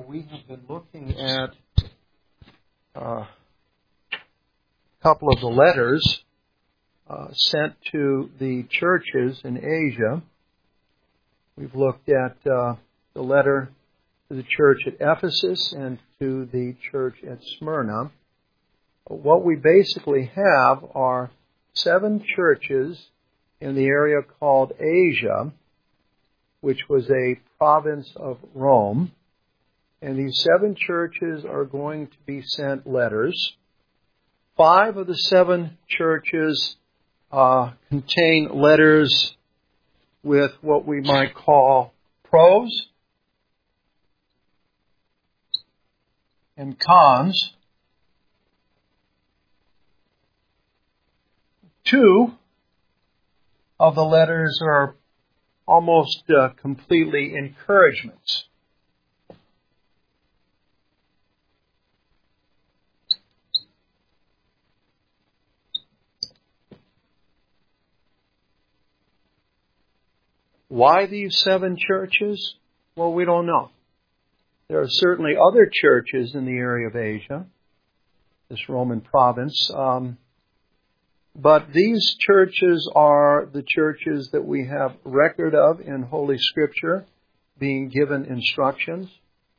we have been looking at a couple of the letters sent to the churches in Asia. We've looked at the letter to the church at Ephesus and to the church at Smyrna. What we basically have are 7 churches in the area called Asia, which was a province of Rome. And these 7 churches are going to be sent letters. 5 of the 7 churches contain letters with what we might call pros and cons. 2 of the letters are almost completely encouragements. Why these 7 churches? Well, we don't know. There are certainly other churches in the area of Asia, this Roman province, but these churches are the churches that we have record of in Holy Scripture being given instructions.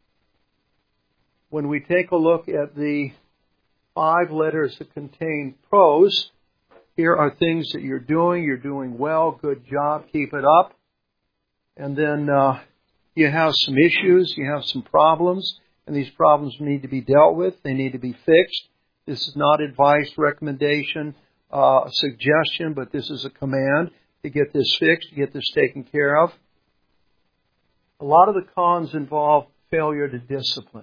When we take a look at the 5 letters that contain pros, here are things that you're doing well, good job, keep it up. And then you have some issues, you have some problems, and these problems need to be dealt with, they need to be fixed. This is not advice, recommendation, suggestion, but this is a command to get this fixed, to get this taken care of. A lot of the cons involve failure to discipline.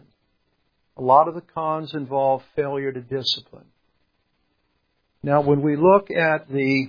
Now, when we look at the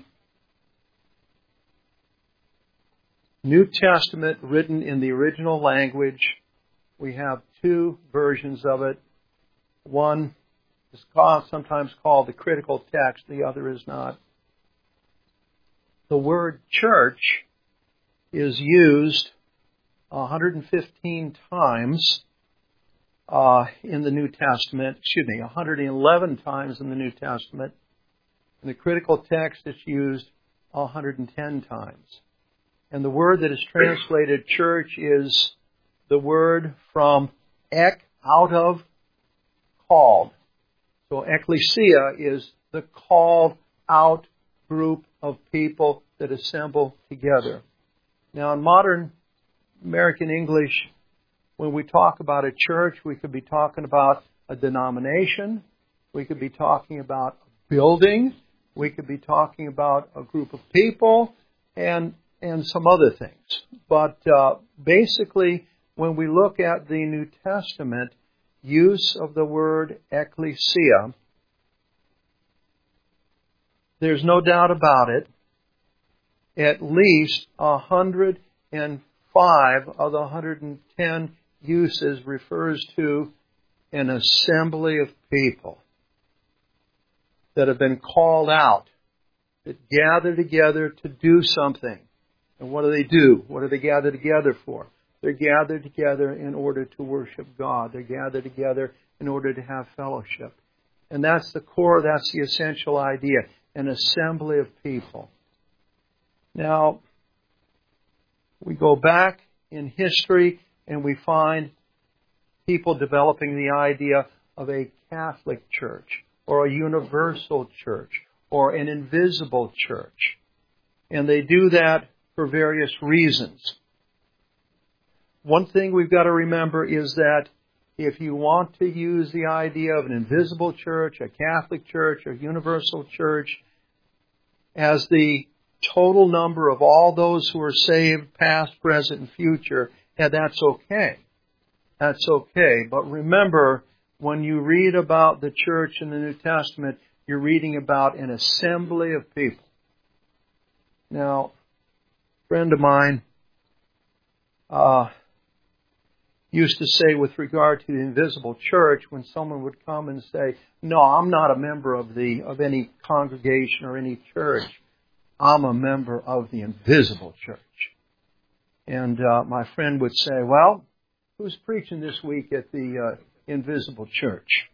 New Testament written in the original language, we have 2 versions of it. One is sometimes called the critical text, the other is not. The word church is used 115 times in the New Testament, 111 times in the New Testament. In the critical text, it's used 110 times. And the word that is translated church is the word from ek, out of, called. So ecclesia is the called out group of people that assemble together. Now in modern American English, when we talk about a church, we could be talking about a denomination, we could be talking about a building, we could be talking about a group of people, and some other things. But basically, when we look at the New Testament use of the word ecclesia, there's no doubt about it, at least 105 of the 110 uses refers to an assembly of people that have been called out, that gather together to do something. And what do? What do they gather together for? They're gathered together in order to worship God. They're gathered together in order to have fellowship. And that's the core, that's the essential idea, an assembly of people. Now, we go back in history and we find people developing the idea of a Catholic church or a universal church or an invisible church. And they do that for various reasons. One thing we've got to remember is that if you want to use the idea of an invisible church, a Catholic church, a universal church, as the total number of all those who are saved, past, present, and future, that's okay. That's okay. But remember, when you read about the church in the New Testament, you're reading about an assembly of people. Now, a friend of mine used to say with regard to the invisible church, when someone would come and say, no, I'm not a member of any congregation or any church. I'm a member of the invisible church. And my friend would say, well, Who's preaching this week at the Invisible Church?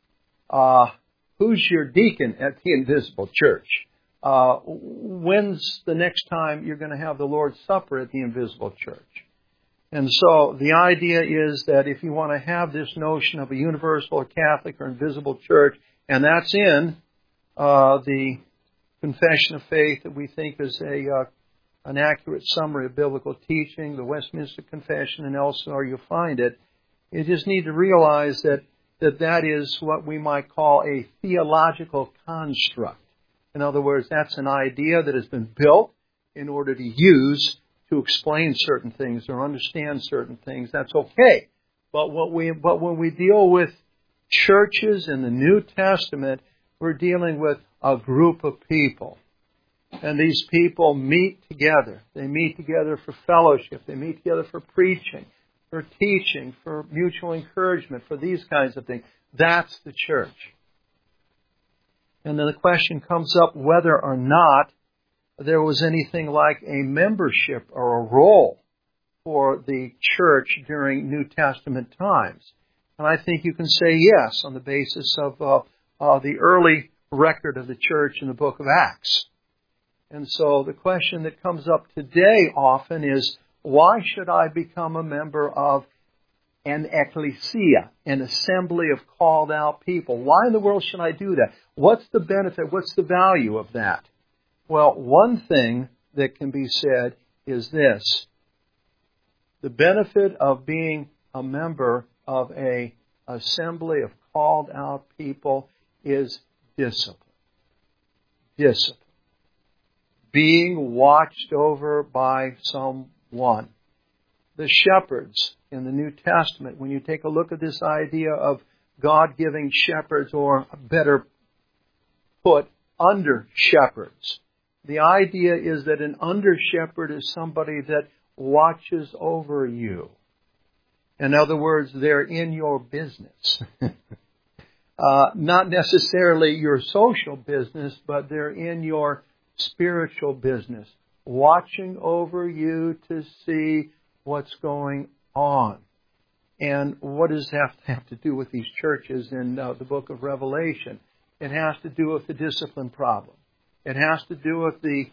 Who's your deacon at the Invisible Church? When's the next time you're going to have the Lord's Supper at the Invisible Church? And so the idea is that if you want to have this notion of a universal or Catholic or invisible church, and that's in the Confession of Faith that we think is an accurate summary of biblical teaching, the Westminster Confession, and elsewhere you'll find it. You just need to realize that is what we might call a theological construct. In other words, that's an idea that has been built in order to use to explain certain things or understand certain things. That's okay. But when we deal with churches in the New Testament, we're dealing with a group of people. And these people meet together. They meet together for fellowship. They meet together for preaching, for teaching, for mutual encouragement, for these kinds of things. That's the church. And then the question comes up whether or not there was anything like a membership or a role for the church during New Testament times. And I think you can say yes on the basis of the early record of the church in the book of Acts. And so the question that comes up today often is, why should I become a member of an ecclesia, an assembly of called out people? Why in the world should I do that? What's the benefit? What's the value of that? Well, one thing that can be said is this. The benefit of being a member of an assembly of called out people is discipline. Discipline. Being watched over by someone. The shepherds in the New Testament, when you take a look at this idea of God giving shepherds, or better put, under shepherds, the idea is that an under shepherd is somebody that watches over you. In other words, they're in your business. Not necessarily your social business, but they're in your spiritual business, watching over you to see what's going on. And what does that have to do with these churches in the book of Revelation? It has to do with the discipline problem. It has to do with the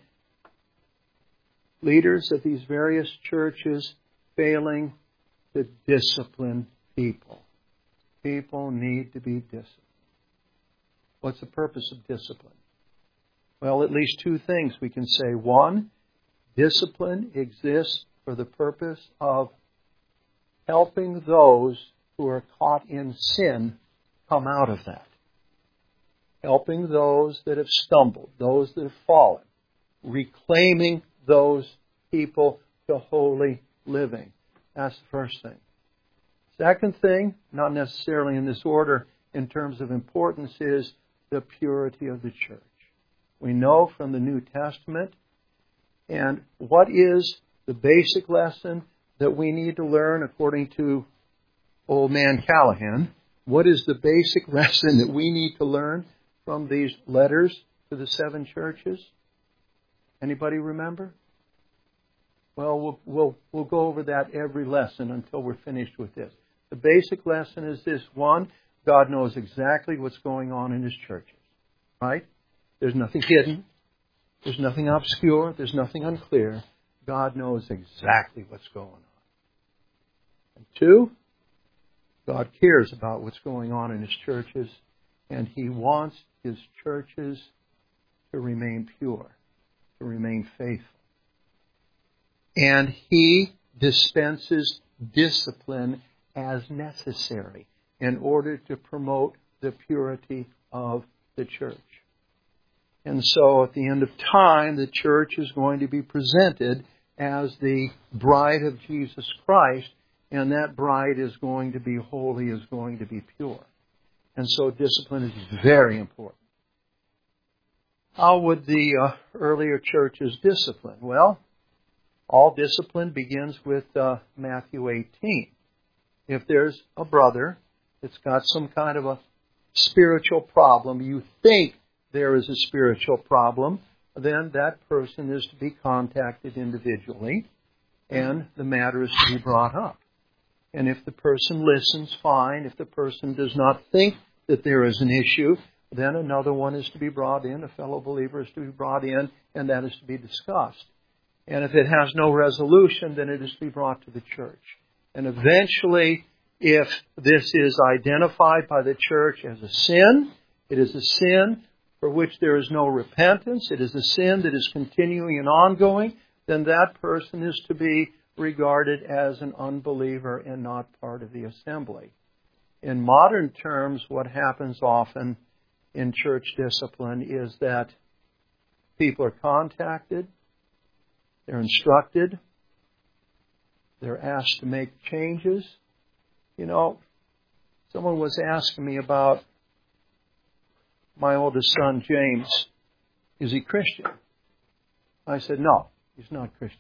leaders of these various churches failing to discipline people. People need to be disciplined. What's the purpose of discipline? Well, at least two things we can say. One, discipline exists for the purpose of helping those who are caught in sin come out of that. Helping those that have stumbled, those that have fallen. Reclaiming those people to holy living. That's the first thing. Second thing, not necessarily in this order in terms of importance, is the purity of the church. We know from the New Testament. And what is the basic lesson that we need to learn according to old man Callahan? What is the basic lesson that we need to learn from these letters to the 7 churches? Anybody remember? Well, we'll go over that every lesson until we're finished with this. The basic lesson is this. One, God knows exactly what's going on in His churches. Right? There's nothing hidden. There's nothing obscure. There's nothing unclear. God knows exactly what's going on. And 2, God cares about what's going on in His churches, and He wants His churches to remain pure, to remain faithful. And He dispenses discipline as necessary in order to promote the purity of the church. And so at the end of time, the church is going to be presented as the bride of Jesus Christ, and that bride is going to be holy, is going to be pure. And so discipline is very important. How would the earlier churches discipline? Well, all discipline begins with Matthew 18. If there's a brother that's got some kind of a spiritual problem, you think there is a spiritual problem, then that person is to be contacted individually and the matter is to be brought up. And if the person listens, fine. If the person does not think that there is an issue, then another one is to be brought in, a fellow believer is to be brought in, and that is to be discussed. And if it has no resolution, then it is to be brought to the church. And eventually, if this is identified by the church as a sin, it is a sin for which there is no repentance, it is a sin that is continuing and ongoing, then that person is to be regarded as an unbeliever and not part of the assembly. In modern terms, what happens often in church discipline is that people are contacted, they're instructed, they're asked to make changes. You know, someone was asking me about my oldest son, James. Is he Christian? I said, no, he's not Christian.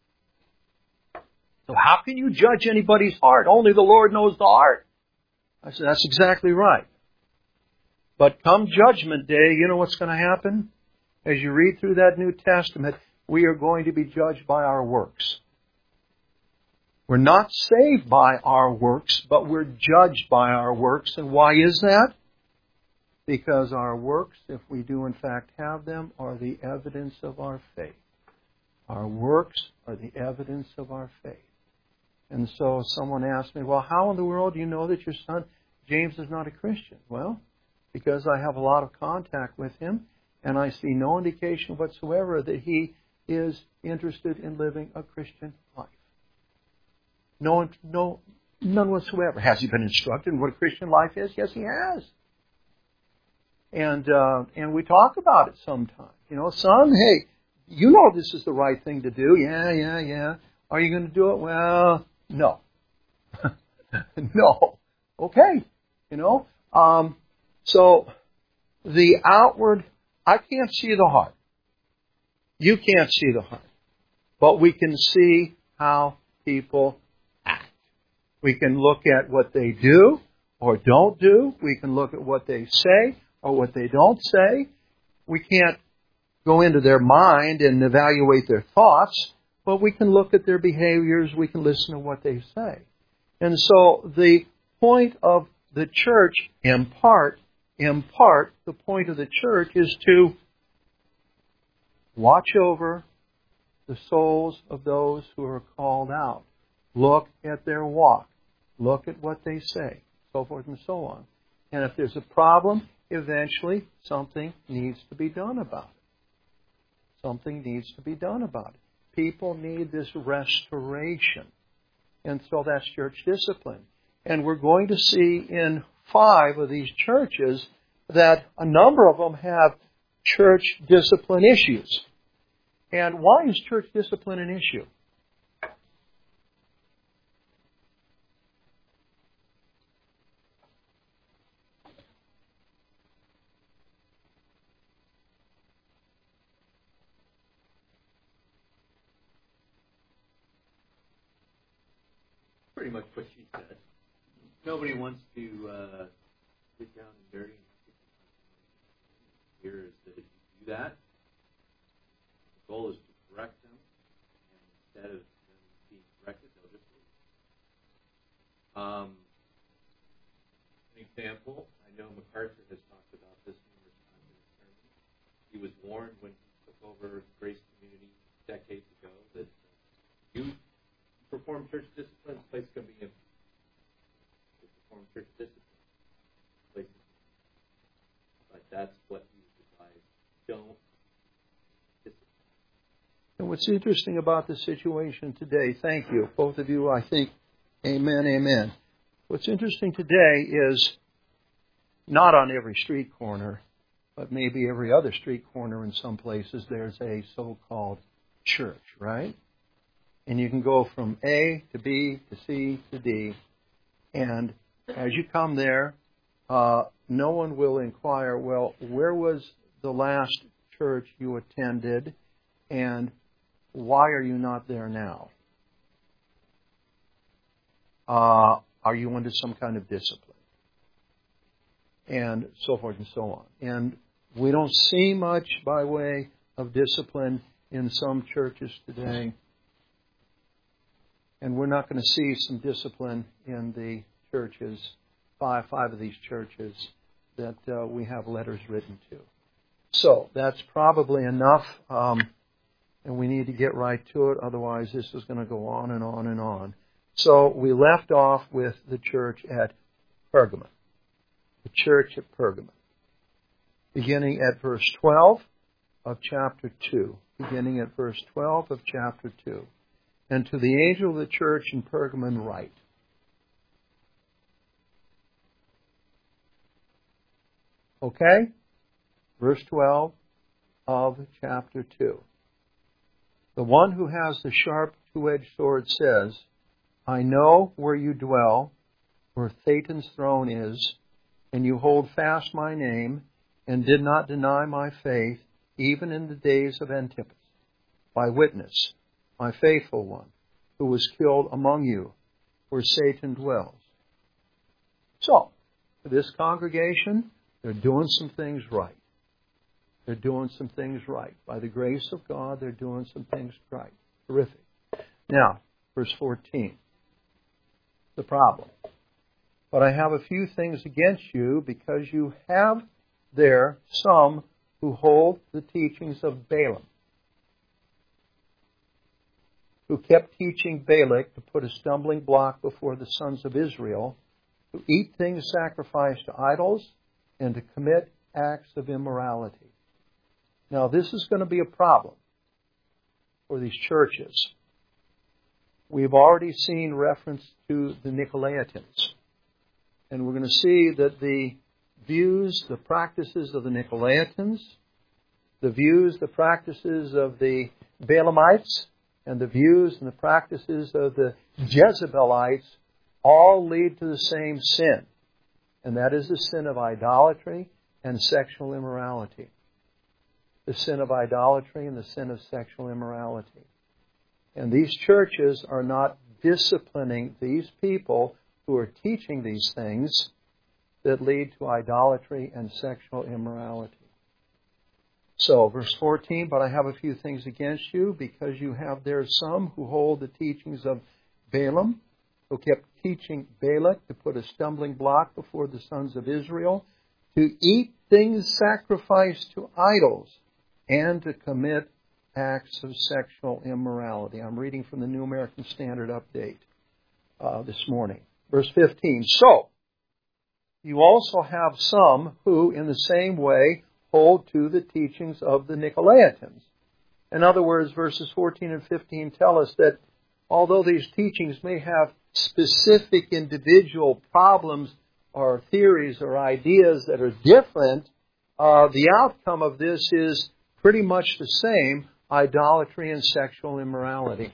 So how can you judge anybody's heart? Only the Lord knows the heart. I said, that's exactly right. But come Judgment Day, you know what's going to happen? As you read through that New Testament, we are going to be judged by our works. We're not saved by our works, but we're judged by our works. And why is that? Because our works, if we do in fact have them, are the evidence of our faith. Our works are the evidence of our faith. And so someone asked me, well, how in the world do you know that your son James is not a Christian? Well, because I have a lot of contact with him, and I see no indication whatsoever that he is interested in living a Christian life. None whatsoever. Has he been instructed in what a Christian life is? Yes, he has. And we talk about it sometimes. You know, son, hey, you know this is the right thing to do. Yeah. Are you going to do it? Well, no. No. Okay. You know, so the outward, I can't see the heart. You can't see the heart. But we can see how people act. We can look at what they do or don't do. We can look at what they say or what they don't say. We can't go into their mind and evaluate their thoughts, but we can look at their behaviors. We can listen to what they say. And so the point of the church, in part, the point of the church is to watch over the souls of those who are called out. Look at their walk. Look at what they say, so forth and so on. And if there's a problem, eventually something needs to be done about it. Something needs to be done about it. People need this restoration. And so that's church discipline. And we're going to see in 5 of these churches that a number of them have church discipline issues. And why is church discipline an issue? Pretty much what she said. Nobody wants to sit down and dirty and here is that if you do that, the goal is to correct them, and instead of them being corrected, they'll just leave. An example, I know MacArthur has talked about this numerous times in his sermon. He was warned when he took over Grace Community decades ago that you perform church discipline, the place is going to be empty. You perform church discipline, the place is empty. But that's what he would advise. Don't discipline. And what's interesting about the situation today, thank you, both of you, I think, amen. What's interesting today is not on every street corner, but maybe every other street corner in some places, there's a so-called church, right? And you can go from A to B to C to D. And as you come there, no one will inquire, well, where was the last church you attended? And why are you not there now? Are you under some kind of discipline? And so forth and so on. And we don't see much by way of discipline in some churches today. And we're not going to see some discipline in the churches, five of these churches that we have letters written to. So that's probably enough, and we need to get right to it. Otherwise, this is going to go on and on and on. So we left off with the church at Pergamon. The church at Pergamon. Beginning at verse 12 of chapter 2. Beginning at verse 12 of chapter 2. And to the angel of the church in Pergamon write. Okay? Verse 12 of chapter 2. The one who has the sharp two-edged sword says, I know where you dwell, where Satan's throne is, and you hold fast my name, and did not deny my faith, even in the days of Antipas, my witness, my faithful one, who was killed among you, where Satan dwells. So, for this congregation, they're doing some things right. They're doing some things right. By the grace of God, they're doing some things right. Terrific. Now, verse 14. The problem. But I have a few things against you, because you have there some who hold the teachings of Balaam, who kept teaching Balak to put a stumbling block before the sons of Israel, to eat things sacrificed to idols, and to commit acts of immorality. Now, this is going to be a problem for these churches. We've already seen reference to the Nicolaitans. And we're going to see that the views, the practices of the Nicolaitans, the views, the practices of the Balaamites, and the views and the practices of the Jezebelites all lead to the same sin. And that is the sin of idolatry and sexual immorality. The sin of idolatry and the sin of sexual immorality. And these churches are not disciplining these people who are teaching these things that lead to idolatry and sexual immorality. So, verse 14, but I have a few things against you, because you have there some who hold the teachings of Balaam, who kept teaching Balak to put a stumbling block before the sons of Israel, to eat things sacrificed to idols, and to commit acts of sexual immorality. I'm reading from the New American Standard Update this morning. Verse 15, so you also have some who, in the same way, hold to the teachings of the Nicolaitans. In other words, verses 14 and 15 tell us that although these teachings may have specific individual problems or theories or ideas that are different, the outcome of this is pretty much the same: idolatry and sexual immorality.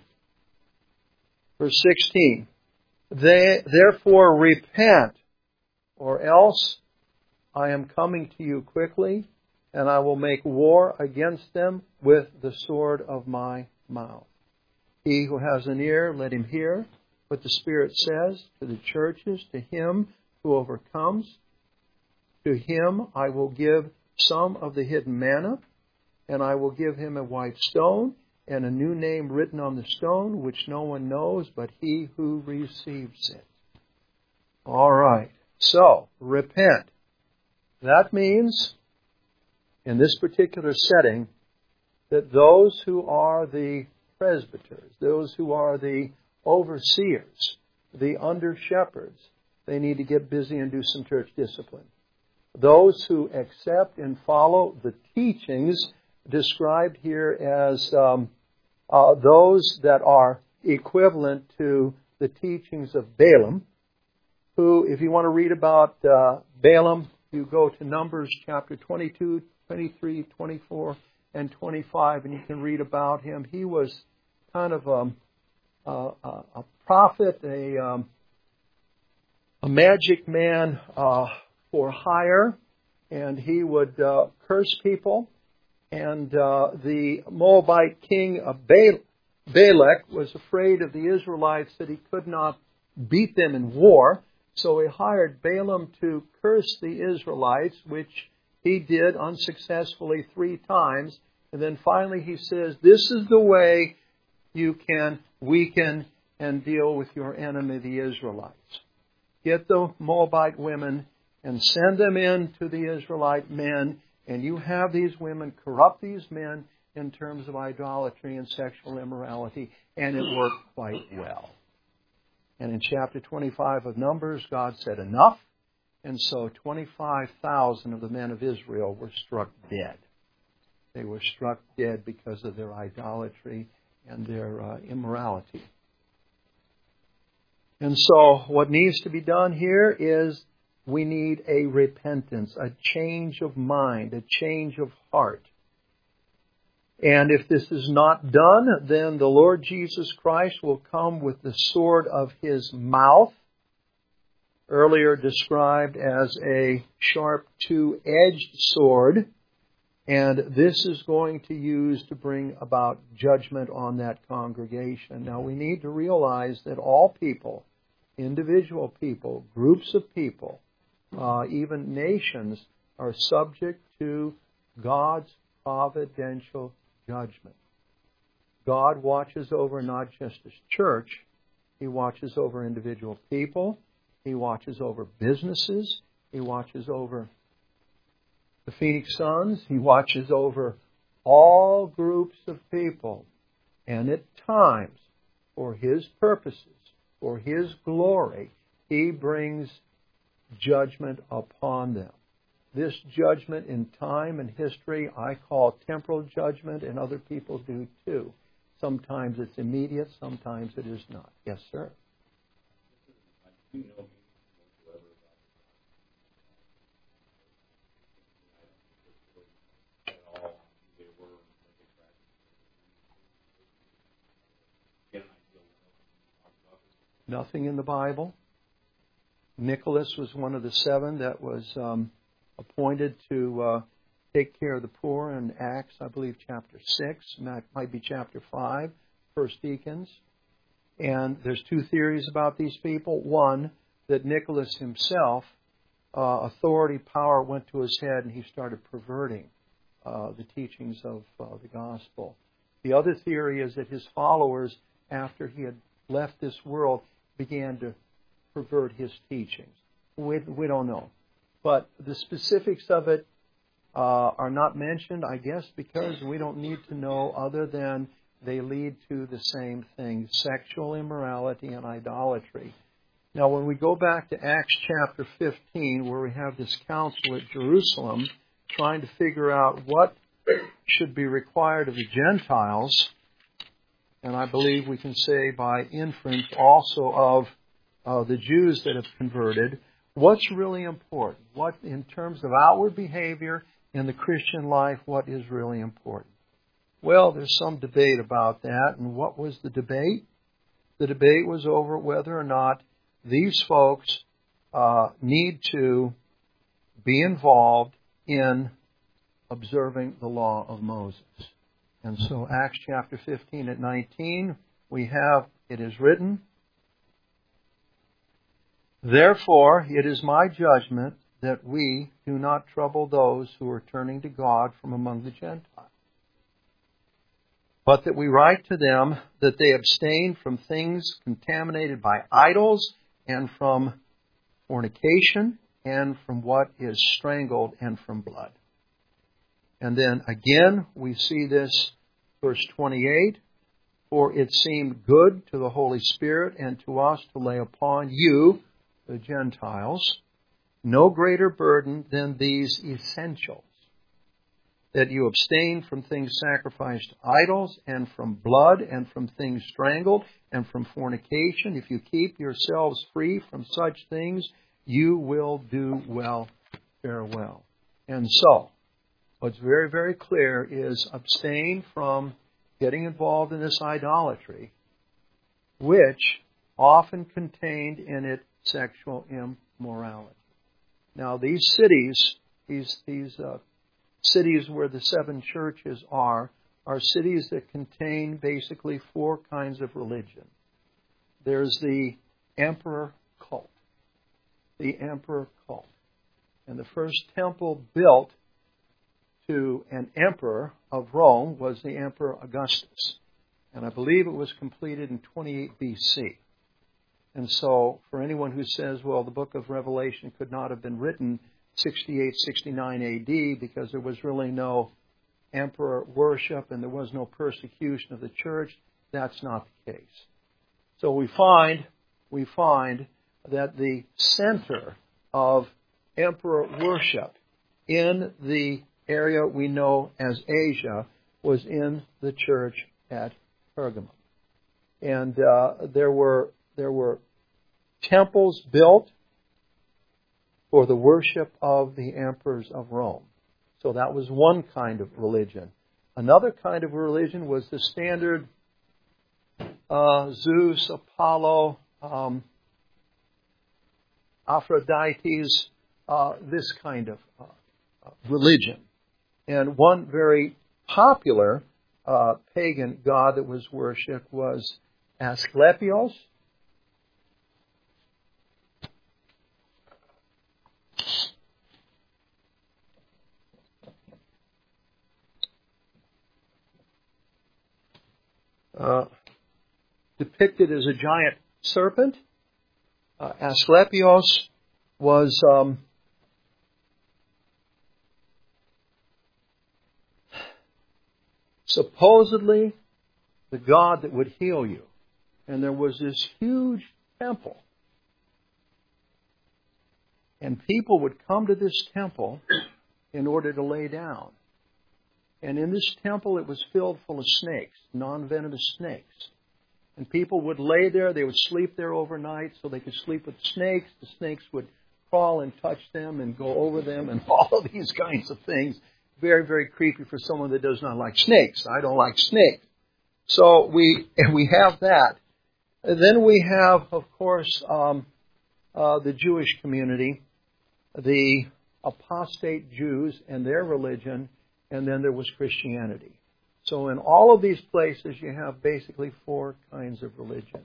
Verse 16, therefore repent, or else I am coming to you quickly, and I will make war against them with the sword of my mouth. He who has an ear, let him hear what the Spirit says to the churches. To him who overcomes, to him I will give some of the hidden manna, and I will give him a white stone, and a new name written on the stone, which no one knows but he who receives it. All right. So, repent. That means, in this particular setting, that those who are the presbyters, those who are the overseers, the under-shepherds, they need to get busy and do some church discipline. Those who accept and follow the teachings described here as those that are equivalent to the teachings of Balaam, who, if you want to read about Balaam, you go to Numbers chapter 22, 23, 24, and 25, and you can read about him. He was kind of a prophet, a magic man for hire, and he would curse people. And the Moabite king of Balak was afraid of the Israelites, that he could not beat them in war. So he hired Balaam to curse the Israelites, which he did unsuccessfully 3 times. And then finally he says, this is the way you can weaken and deal with your enemy, the Israelites. Get the Moabite women and send them in to the Israelite men, and you have these women corrupt these men in terms of idolatry and sexual immorality, and it worked quite well. And in chapter 25 of Numbers, God said enough, and so 25,000 of the men of Israel were struck dead. They were struck dead because of their idolatry and their immorality. And so what needs to be done here is we need a repentance, a change of mind, a change of heart. And if this is not done, then the Lord Jesus Christ will come with the sword of His mouth, earlier described as a sharp two-edged sword, and this is going to use to bring about judgment on that congregation. Now we need to realize that all people, individual people, groups of people, even nations, are subject to God's providential judgment. God watches over not just His church, He watches over individual people, He watches over businesses, He watches over the Phoenix Suns, He watches over all groups of people. And at times, for His purposes, for His glory, He brings judgment upon them. This judgment in time and history I call temporal judgment, and other people do too. Sometimes it's immediate, sometimes it is not. Yes, sir. Nothing in the Bible. Nicholas was one of the 7 that was appointed to take care of the poor in Acts, I believe, chapter 6. That might be chapter 5, first deacons. And there's 2 theories about these people. One, that Nicholas himself, authority, power went to his head and he started perverting the teachings of the gospel. The other theory is that his followers, after he had left this world, began to pervert his teachings. We don't know. But the specifics of it are not mentioned, I guess, because we don't need to know, other than they lead to the same thing, sexual immorality and idolatry. Now, when we go back to Acts chapter 15, where we have this council at Jerusalem, trying to figure out what should be required of the Gentiles, and I believe we can say by inference also of the Jews that have converted, what's really important? What, in terms of outward behavior in the Christian life, what is really important? Well, there's some debate about that. And what was the debate? The debate was over whether or not these folks need to be involved in observing the law of Moses. And so Acts chapter 15 at 19, we have, it is written, "Therefore it is my judgment that we do not trouble those who are turning to God from among the Gentiles, but that we write to them that they abstain from things contaminated by idols, and from fornication, and from what is strangled, and from blood." And then again, we see this, verse 28, "For it seemed good to the Holy Spirit and to us to lay upon you, the Gentiles, no greater burden than these essentials, that you abstain from things sacrificed to idols, and from blood, and from things strangled, and from fornication. If you keep yourselves free from such things, you will do well, fare well." And so, what's very, very clear is abstain from getting involved in this idolatry, which often contained in it sexual immorality. Now, these cities, these cities where the 7 churches are cities that contain basically 4 kinds of religion. There's the emperor cult. The emperor cult. And the first temple built to an emperor of Rome was the Emperor Augustus. And I believe it was completed in 28 BC. And so for anyone who says, well, the book of Revelation could not have been written 68, 69 AD because there was really no emperor worship and there was no persecution of the church, that's not the case. So we find that the center of emperor worship in the area we know as Asia was in the church at Pergamum. And there were temples built for the worship of the emperors of Rome. So that was one kind of religion. Another kind of religion was the standard Zeus, Apollo, Aphrodites, this kind of religion. And one very popular pagan god that was worshipped was Asclepios. Depicted as a giant serpent. Asclepios was supposedly the god that would heal you. And there was this huge temple. And people would come to this temple in order to lay down. And in this temple it was filled full of snakes, non-venomous snakes. And people would lay there, they would sleep there overnight so they could sleep with snakes. The snakes would crawl and touch them and go over them and all of these kinds of things. Very, very creepy for someone that does not like snakes. I don't like snakes. So we have that. And then we have, of course, the Jewish community, the apostate Jews and their religion, and then there was Christianity. So in all of these places, you have basically four kinds of religion.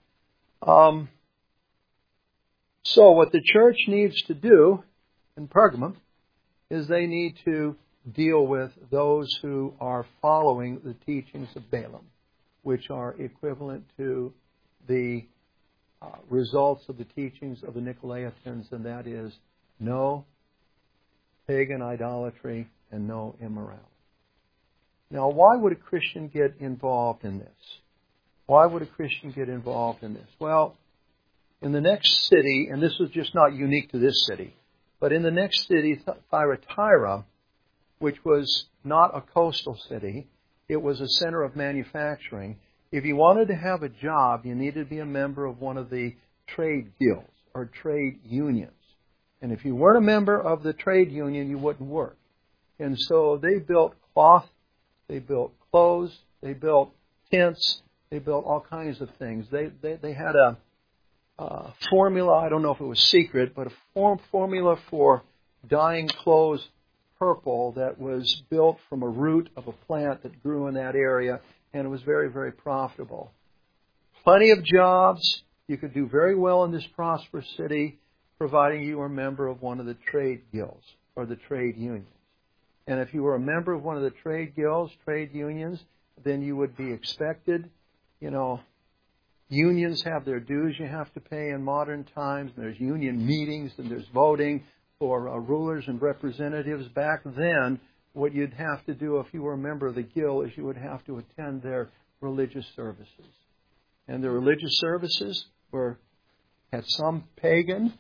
So what the church needs to do in Pergamum is they need to deal with those who are following the teachings of Balaam, which are equivalent to the results of the teachings of the Nicolaitans, and that is no pagan idolatry and no immorality. Now, why would a Christian get involved in this? Why would a Christian get involved in this? Well, in the next city, and this was just not unique to this city, but in the next city, Thyatira, which was not a coastal city, it was a center of manufacturing. If you wanted to have a job, you needed to be a member of one of the trade guilds or trade unions. And if you weren't a member of the trade union, you wouldn't work. And so they built cloth, they built clothes, they built tents, they built all kinds of things. They had a formula, I don't know if it was secret, but a formula for dyeing clothes purple that was built from a root of a plant that grew in that area, and it was very, very profitable. Plenty of jobs. You could do very well in this prosperous city, providing you were a member of one of the trade guilds or the trade unions. And if you were a member of one of the trade guilds, trade unions, then you would be expected. You know, unions have their dues you have to pay in modern times. There's union meetings and there's voting for rulers and representatives. Back then, what you'd have to do if you were a member of the guild is you would have to attend their religious services. And the religious services had some pagan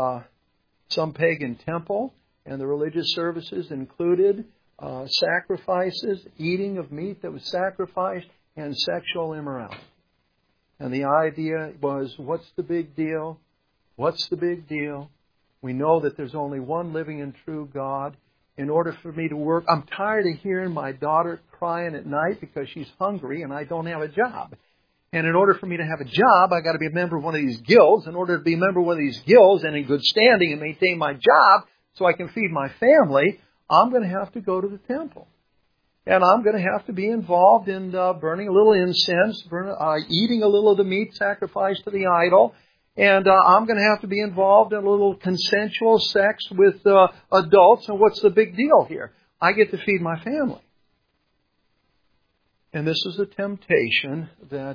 temple, and the religious services included sacrifices, eating of meat that was sacrificed, and sexual immorality. And the idea was, what's the big deal? What's the big deal? We know that there's only one living and true God. In order for me to work, I'm tired of hearing my daughter crying at night because she's hungry and I don't have a job. And in order for me to have a job, I've got to be a member of one of these guilds. In order to be a member of one of these guilds and in good standing and maintain my job so I can feed my family, I'm going to have to go to the temple. And I'm going to have to be involved in burning a little incense, eating a little of the meat sacrificed to the idol. And I'm going to have to be involved in a little consensual sex with adults. And what's the big deal here? I get to feed my family. And this was a temptation that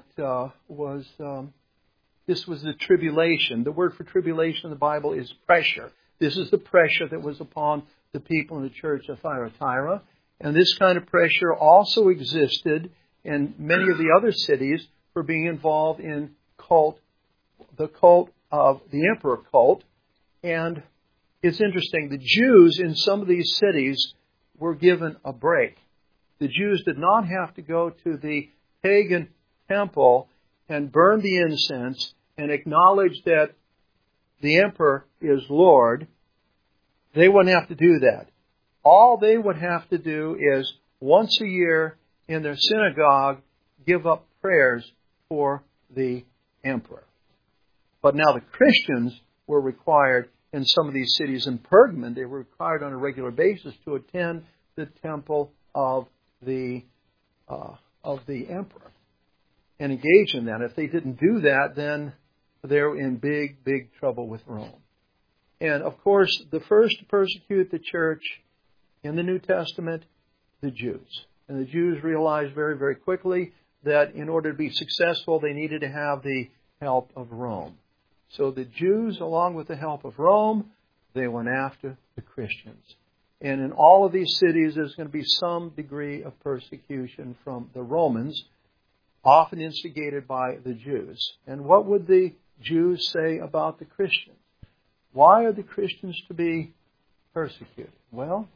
this was the tribulation. The word for tribulation in the Bible is pressure. This is the pressure that was upon the people in the church of Thyatira. And this kind of pressure also existed in many of the other cities for being involved in the cult of the emperor cult. And it's interesting, the Jews in some of these cities were given a break. The Jews did not have to go to the pagan temple and burn the incense and acknowledge that the emperor is Lord. They wouldn't have to do that. All they would have to do is once a year in their synagogue give up prayers for the emperor. But now the Christians were required in some of these cities. In Pergamon, they were required on a regular basis to attend the temple of the emperor and engage in that. If they didn't do that, then they're in big, big trouble with Rome. And of course, the first to persecute the church in the New Testament, the Jews. And the Jews realized very, very quickly that in order to be successful, they needed to have the help of Rome. So the Jews, along with the help of Rome, they went after the Christians. And in all of these cities, there's going to be some degree of persecution from the Romans, often instigated by the Jews. And what would the Jews say about the Christians? Why are the Christians to be persecuted? Well,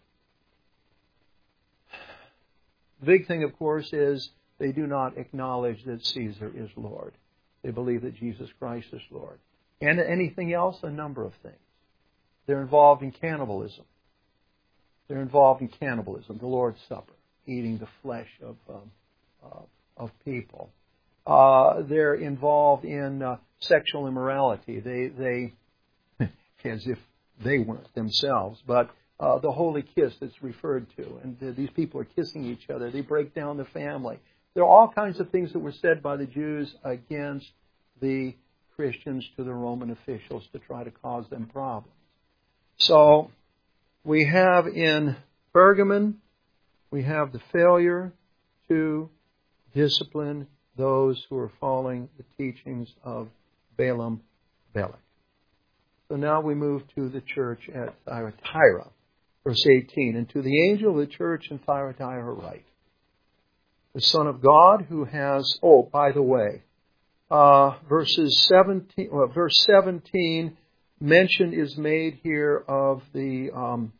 the big thing, of course, is they do not acknowledge that Caesar is Lord. They believe that Jesus Christ is Lord. And anything else? A number of things. They're involved in cannibalism. They're involved in cannibalism, the Lord's Supper, eating the flesh of people. They're involved in sexual immorality. They as if they weren't themselves, but the holy kiss that's referred to, and these people are kissing each other. They break down the family. There are all kinds of things that were said by the Jews against the Christians to the Roman officials to try to cause them problems. So we have in Pergamon, we have the failure to discipline those who are following the teachings of Balaam Balak. So now we move to the church at Thyatira, verse 18. And to the angel of the church in Thyatira write, the Son of God who has, by the way, verse 17, mention is made here of the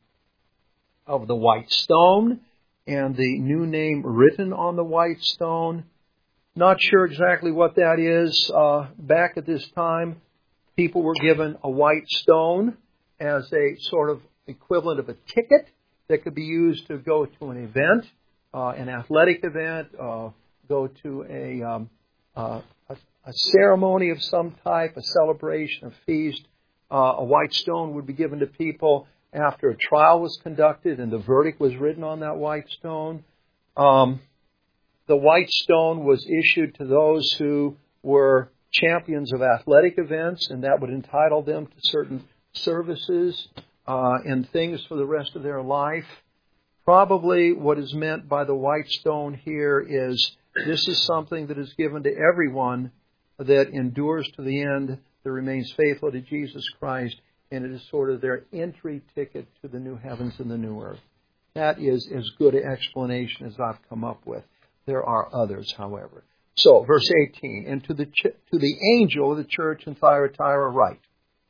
white stone and the new name written on the white stone. Not sure exactly what that is. Back at this time, people were given a white stone as a sort of equivalent of a ticket that could be used to go to an event, an athletic event, go to a ceremony of some type, a celebration, a feast. A white stone would be given to people after a trial was conducted and the verdict was written on that white stone. The white stone was issued to those who were champions of athletic events, and that would entitle them to certain services and things for the rest of their life. Probably what is meant by the white stone here is this is something that is given to everyone that endures to the end, that remains faithful to Jesus Christ, and it is sort of their entry ticket to the new heavens and the new earth. That is as good an explanation as I've come up with. There are others, however. So, verse 18, and to the angel of the church in Thyatira write,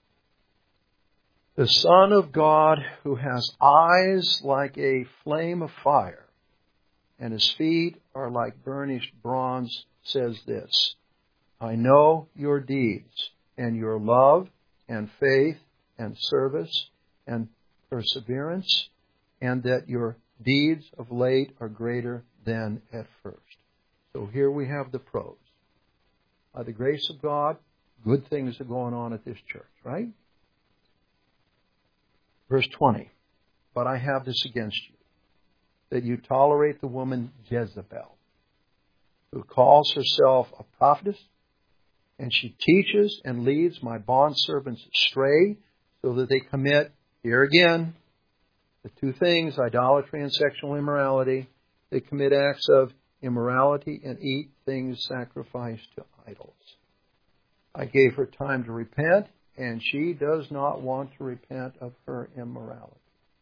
the Son of God who has eyes like a flame of fire, and his feet are like burnished bronze, says this, I know your deeds, and your love, and faith, and service, and perseverance, and that your deeds of late are greater than at first. So here we have the pros. By the grace of God, good things are going on at this church, right? Verse 20, but I have this against you, that you tolerate the woman Jezebel, who calls herself a prophetess, and she teaches and leads my bondservants astray, so that they commit, here again, the two things, idolatry and sexual immorality. They commit acts of immorality and eat things sacrificed to idols. I gave her time to repent, and she does not want to repent of her immorality.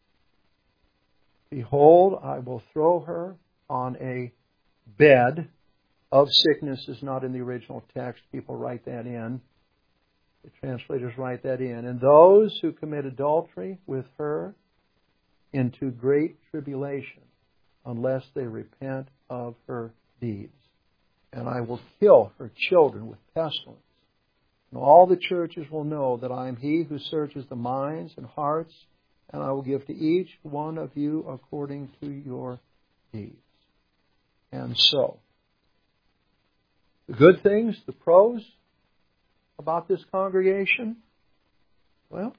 Behold, I will throw her on a bed of sickness. Is not in the original text. People write that in. The translators write that in. And those who commit adultery with her into great tribulation, unless they repent of her deeds. And I will kill her children with pestilence. And all the churches will know that I am He who searches the minds and hearts, and I will give to each one of you according to your deeds. And so, the good things, the pros about this congregation, well,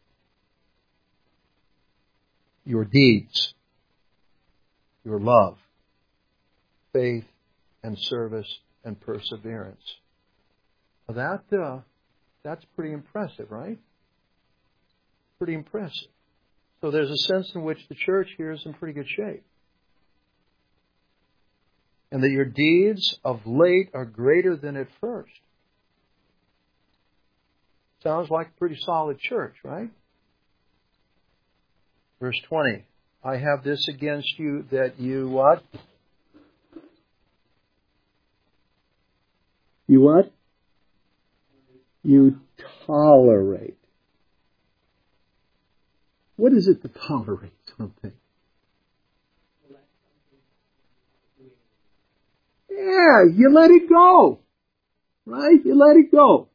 your deeds, your love, faith, and service, and perseverance. That's pretty impressive, right? Pretty impressive. So there's a sense in which the church here is in pretty good shape. And that your deeds of late are greater than at first. Sounds like a pretty solid church, right? Verse 20. I have this against you that you what? You what? You tolerate. What is it to tolerate something? Yeah, you let it go. Right? You let it go.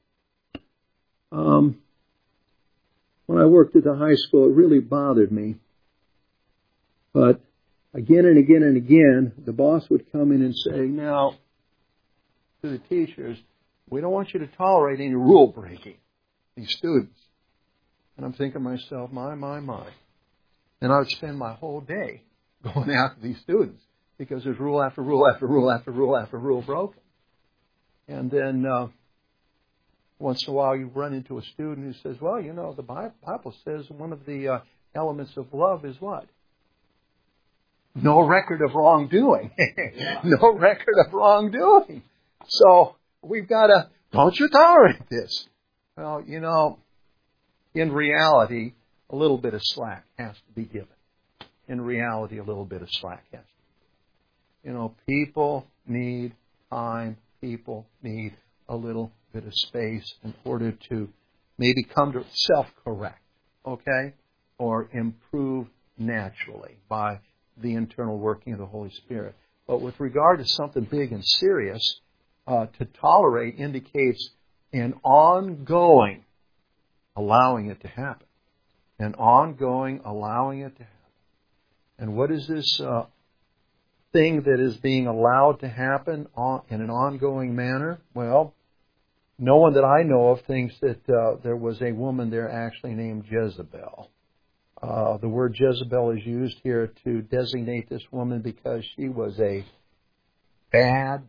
When I worked at the high school, it really bothered me. But again and again and again, the boss would come in and say, now, to the teachers, we don't want you to tolerate any rule breaking, these students. And I'm thinking to myself, my. And I would spend my whole day going after these students because there's rule after rule after rule after rule after rule broken. And then once in a while you run into a student who says, well, you know, the Bible says one of the elements of love is what? No record of wrongdoing. No record of wrongdoing. So we've got to, don't you tolerate this. Well, you know, in reality, a little bit of slack has to be given. In reality, a little bit of slack has to be given. You know, people need time. People need a little bit of space in order to maybe come to self-correct, okay? Or improve naturally by the internal working of the Holy Spirit. But with regard to something big and serious, to tolerate indicates an ongoing allowing it to happen. An ongoing allowing it to happen. And what is this thing that is being allowed to happen in an ongoing manner? Well, no one that I know of thinks that there was a woman there actually named Jezebel. The word Jezebel is used here to designate this woman because she was a bad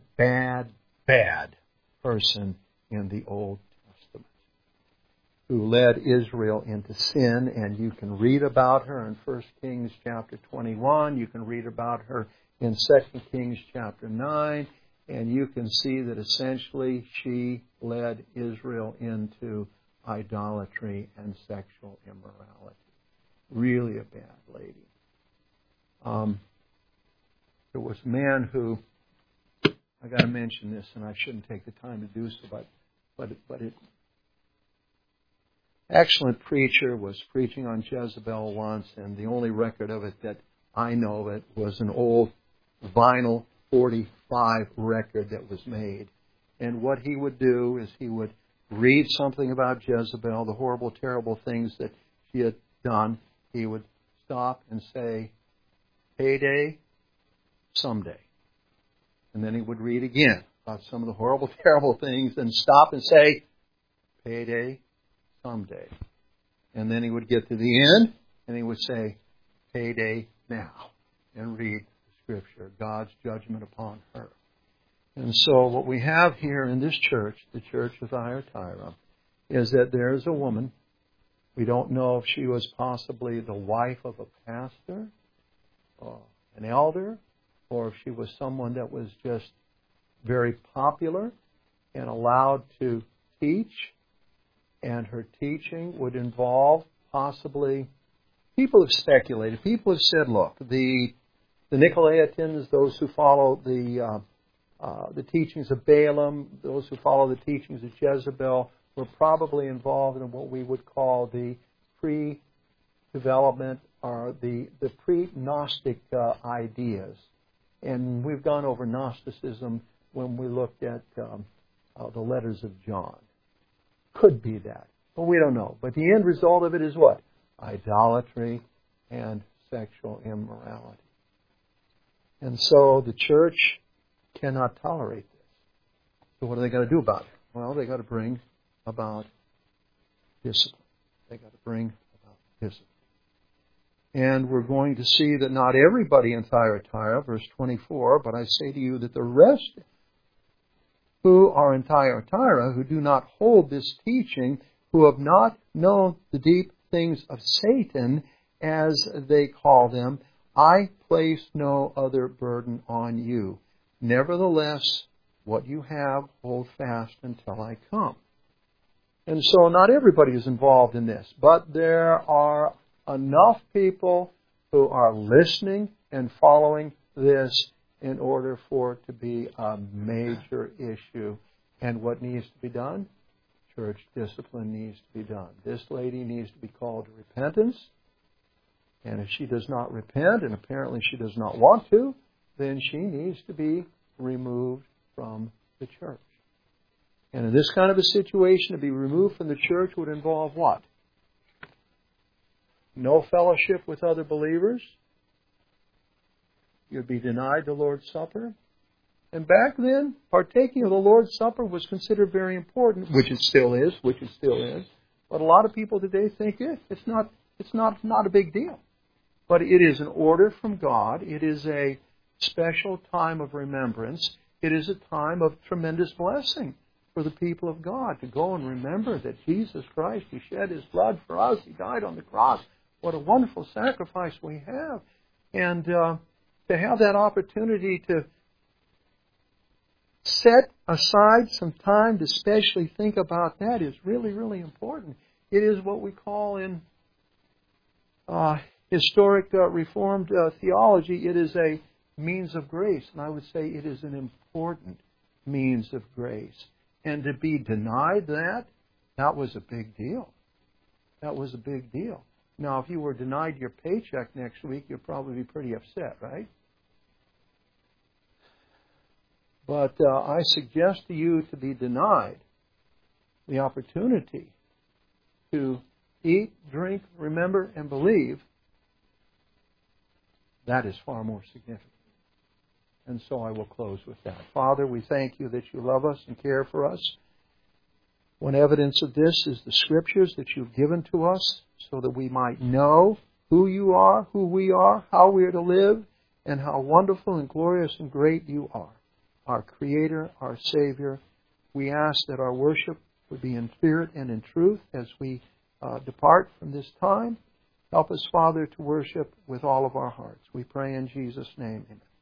person in the Old Testament who led Israel into sin. And you can read about her in 1 Kings chapter 21. You can read about her in 2 Kings chapter 9. And you can see that essentially she led Israel into idolatry and sexual immorality. Really a bad lady. There was a man who, I got to mention this, and I shouldn't take the time to do so, but excellent preacher was preaching on Jezebel once, and the only record of it that I know of it was an old vinyl 45 record that was made. And what he would do is he would read something about Jezebel, the horrible, terrible things that she had done. He would stop and say, payday, someday. And then he would read again about some of the horrible, terrible things, and stop and say, payday, someday. And then he would get to the end, and he would say, payday now, and read the Scripture, God's judgment upon her. And so what we have here in this church, the Church of Thyatira, is that there is a woman. We don't know if she was possibly the wife of a pastor, or an elder, or if she was someone that was just very popular and allowed to teach, and her teaching would involve possibly, people have speculated, people have said, look, the Nicolaitans, those who follow the teachings of Balaam, those who follow the teachings of Jezebel, were probably involved in what we would call the pre-development or the pre-Gnostic ideas. And we've gone over Gnosticism when we looked at the letters of John. Could be that, but we don't know. But the end result of it is what? Idolatry and sexual immorality. And so the church cannot tolerate this. So what are they got to do about it? Well, they got to bring about discipline. They got to bring about discipline. And we're going to see that not everybody in Thyatira, verse 24, but I say to you that the rest who are in Thyatira, who do not hold this teaching, who have not known the deep things of Satan, as they call them, I place no other burden on you. Nevertheless, what you have, hold fast until I come. And so not everybody is involved in this, but there are enough people who are listening and following this in order for it to be a major issue. And what needs to be done? Church discipline needs to be done. This lady needs to be called to repentance. And if she does not repent, and apparently she does not want to, then she needs to be removed from the church. And in this kind of a situation, to be removed from the church would involve what? No fellowship with other believers. You'd be denied the Lord's Supper. And back then, partaking of the Lord's Supper was considered very important, which it still is. But a lot of people today think it's not a big deal. But it is an order from God. It is a special time of remembrance. It is a time of tremendous blessing for the people of God to go and remember that Jesus Christ, He shed His blood for us. He died on the cross. What a wonderful sacrifice we have. And to have that opportunity to set aside some time to especially think about that is really, really important. It is what we call in historic Reformed theology, it is a means of grace. And I would say it is an important means of grace. And to be denied that was a big deal. That was a big deal. Now, if you were denied your paycheck next week, you'd probably be pretty upset, right? But I suggest to you to be denied the opportunity to eat, drink, remember, and believe. That is far more significant. And so I will close with that. Father, we thank You that You love us and care for us. One evidence of this is the Scriptures that You've given to us so that we might know who You are, who we are, how we are to live, and how wonderful and glorious and great You are. Our Creator, our Savior. We ask that our worship would be in spirit and in truth as we depart from this time. Help us, Father, to worship with all of our hearts. We pray in Jesus' name. Amen.